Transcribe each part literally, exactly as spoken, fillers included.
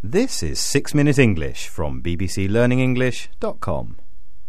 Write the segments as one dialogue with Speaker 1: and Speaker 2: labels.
Speaker 1: This is Six Minute English from b b c learning english dot com.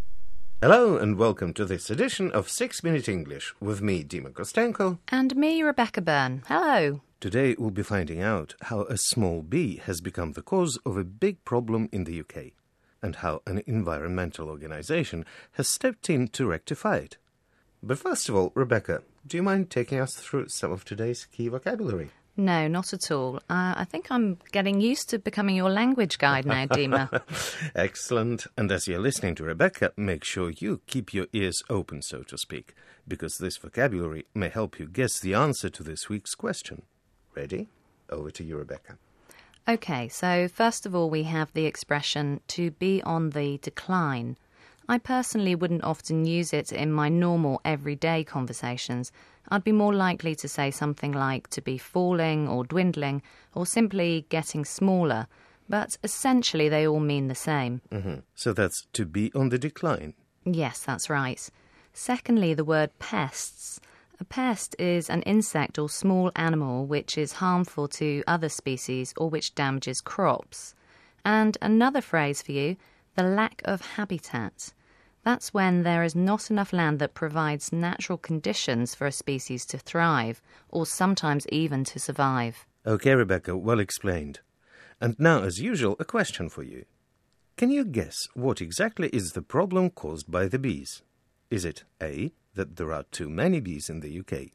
Speaker 2: Hello and welcome to this edition of Six Minute English with me, Dima Kostenko.
Speaker 3: And me, Rebecca Byrne. Hello.
Speaker 2: Today we'll be finding out how a small bee has become the cause of a big problem in the U K and how an environmental organisation has stepped in to rectify it. But first of all, Rebecca, do you mind taking us through some of today's key vocabulary?
Speaker 3: No, not at all. Uh, I think I'm getting used to becoming your language guide now, Dima.
Speaker 2: Excellent. And as you're listening to Rebecca, make sure you keep your ears open, so to speak, because this vocabulary may help you guess the answer to this week's question. Ready? Over to you, Rebecca.
Speaker 3: OK, so first of all we have the expression to be on the decline. I personally wouldn't often use it in my normal everyday conversations. I'd be more likely to say something like to be falling or dwindling or simply getting smaller, but essentially they all mean the same.
Speaker 2: Mm-hmm. So that's to be on the decline?
Speaker 3: Yes, that's right. Secondly, the word pests. A pest is an insect or small animal which is harmful to other species or which damages crops. And another phrase for you, the lack of habitat. That's when there is not enough land that provides natural conditions for a species to thrive, or sometimes even to survive.
Speaker 2: OK, Rebecca, well explained. And now, as usual, a question for you. Can you guess what exactly is the problem caused by the bees? Is it A, that there are too many bees in the U K?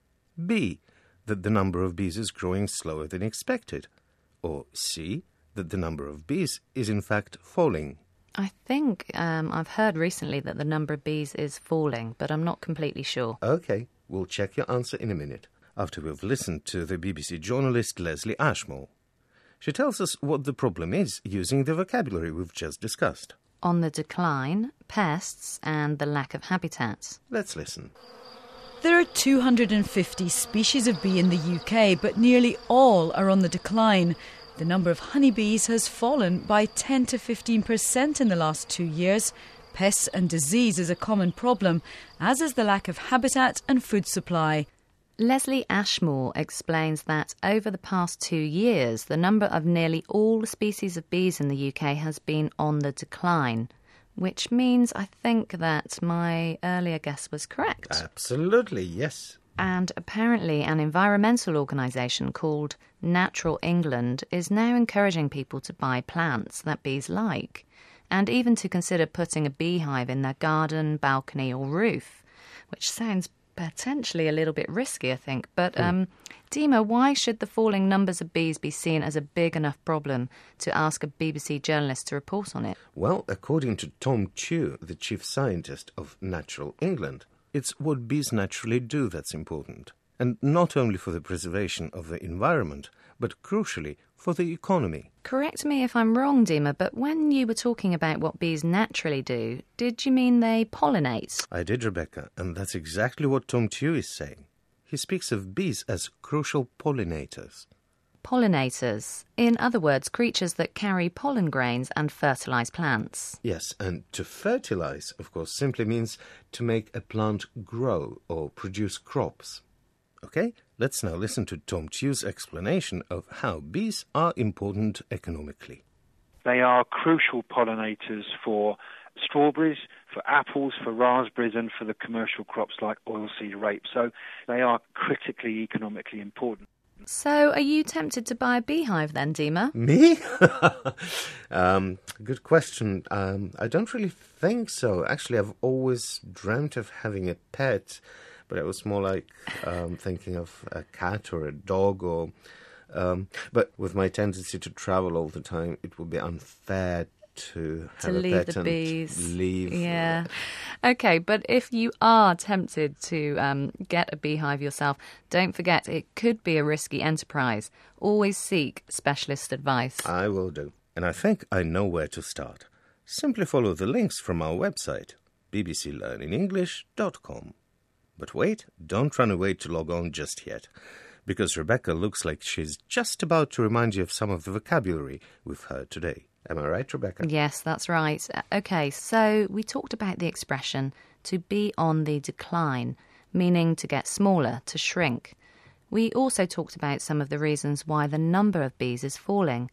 Speaker 2: B, that the number of bees is growing slower than expected? Or C, that the number of bees is in fact falling?
Speaker 3: I think um, I've heard recently that the number of bees is falling, but I'm not completely sure.
Speaker 2: OK, we'll check your answer in a minute, after we've listened to the B B C journalist Leslie Ashmore. She tells us what the problem is using the vocabulary we've just discussed.
Speaker 3: On the decline, pests and the lack of habitats.
Speaker 2: Let's listen.
Speaker 4: There are two hundred fifty species of bee in the U K, but nearly all are on the decline. The number of honeybees has fallen by ten to fifteen percent in the last two years. Pests and disease is a common problem, as is the lack of habitat and food supply.
Speaker 3: Leslie Ashmore explains that over the past two years, the number of nearly all species of bees in the U K has been on the decline, which means I think that my earlier guess was correct.
Speaker 2: Absolutely, yes.
Speaker 3: And apparently an environmental organisation called Natural England is now encouraging people to buy plants that bees like, and even to consider putting a beehive in their garden, balcony or roof, which sounds potentially a little bit risky, I think. But, um, Dima, why should the falling numbers of bees be seen as a big enough problem to ask a B B C journalist to report on it?
Speaker 2: Well, according to Tom Tew, the chief scientist of Natural England, it's what bees naturally do that's important. And not only for the preservation of the environment, but crucially for the economy.
Speaker 3: Correct me if I'm wrong, Dima, but when you were talking about what bees naturally do, did you mean they pollinate?
Speaker 2: I did, Rebecca, and that's exactly what Tom Tew is saying. He speaks of bees as crucial pollinators.
Speaker 3: Pollinators. In other words, creatures that carry pollen grains and fertilise plants.
Speaker 2: Yes, and to fertilise, of course, simply means to make a plant grow or produce crops. OK, let's now listen to Tom Tew's explanation of how bees are important economically.
Speaker 5: They are crucial pollinators for strawberries, for apples, for raspberries and for the commercial crops like oilseed rape. So they are critically economically important.
Speaker 3: So are you tempted to buy a beehive then, Dima?
Speaker 2: Me? um, good question. Um, I don't really think so. Actually, I've always dreamt of having a pet, but it was more like um, thinking of a cat or a dog. or. Um, but with my tendency to travel all the time, it would be unfair to have
Speaker 3: to
Speaker 2: a
Speaker 3: leave
Speaker 2: pet
Speaker 3: the
Speaker 2: and
Speaker 3: bees.
Speaker 2: leave.
Speaker 3: Yeah. OK, but if you are tempted to um, get a beehive yourself, don't forget it could be a risky enterprise. Always seek specialist advice.
Speaker 2: I will do. And I think I know where to start. Simply follow the links from our website, b b c learning english dot com. But wait, don't run away to log on just yet, because Rebecca looks like she's just about to remind you of some of the vocabulary we've heard today. Am I right, Rebecca?
Speaker 3: Yes, that's right. OK, so we talked about the expression to be on the decline, meaning to get smaller, to shrink. We also talked about some of the reasons why the number of bees is falling.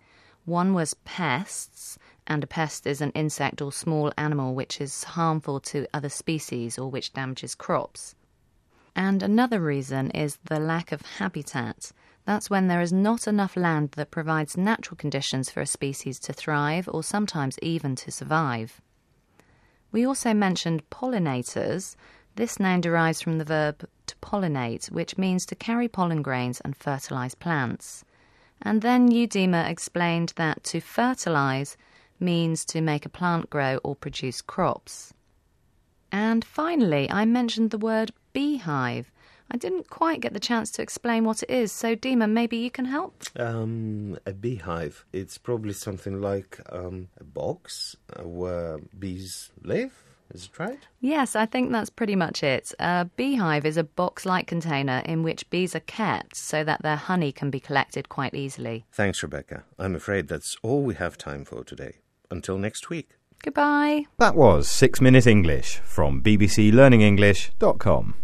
Speaker 3: One was pests, and a pest is an insect or small animal which is harmful to other species or which damages crops. And another reason is the lack of habitat. That's when there is not enough land that provides natural conditions for a species to thrive or sometimes even to survive. We also mentioned pollinators. This noun derives from the verb to pollinate, which means to carry pollen grains and fertilise plants. And then Udima explained that to fertilise means to make a plant grow or produce crops. And finally, I mentioned the word beehive. I didn't quite get the chance to explain what it is, so Dima, maybe you can help?
Speaker 2: Um, a beehive. It's probably something like um, a box uh, where bees live. Is it right?
Speaker 3: Yes, I think that's pretty much it. A beehive is a box-like container in which bees are kept so that their honey can be collected quite easily.
Speaker 2: Thanks, Rebecca. I'm afraid that's all we have time for today. Until next week.
Speaker 3: Goodbye.
Speaker 1: That was Six Minute English from b b c learning english dot com.